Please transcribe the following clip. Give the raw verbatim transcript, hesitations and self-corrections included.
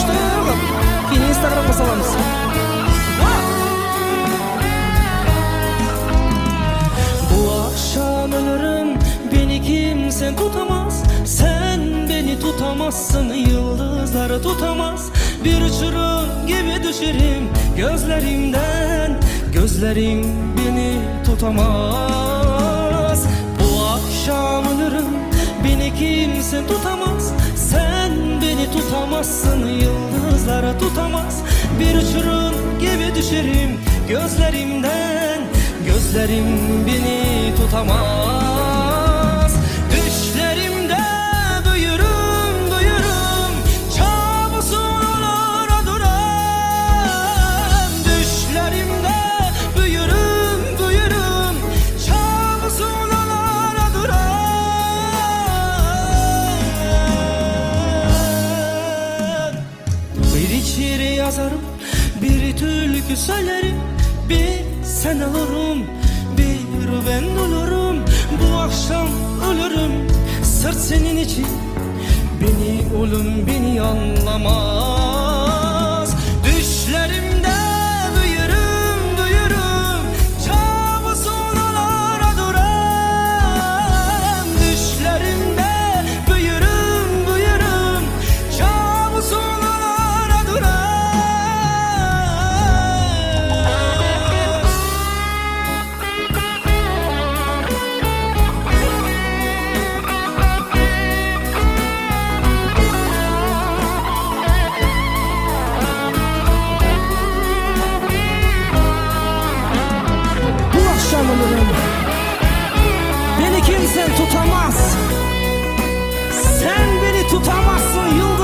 Koştuk. Yine Instagram'a salamız. Bu akşam ölürüm, beni kimsen tutamaz. Sen beni tutamazsın, yıldızları tutamaz. Bir uçurum gibi düşerim gözlerimden. Gözlerim beni tutamaz. Bu akşam ölürüm, beni kimse tutamaz. Sen beni tutamazsın, yıldızlara tutamaz. Bir uçurum gibi düşerim gözlerimden. Gözlerim beni tutamaz. Düşlerimde duyurum, duyurum çabusun olara duram. Düşlerimde duyurum, duyurum çabusun olara duram. Bir şiir yazarım, bir türkü söylerim. Bir sen olurum, bir ben olurum. Bu akşam ölürüm sırf senin için. Beni ölüm beni anlamaz. Düşlerimde duyurum, duyurum çabusun olara duram. Düşlerimde duyurum, duyurum çabusun olara duram. Beni kimsen tutamaz. Sen beni tutamazsın.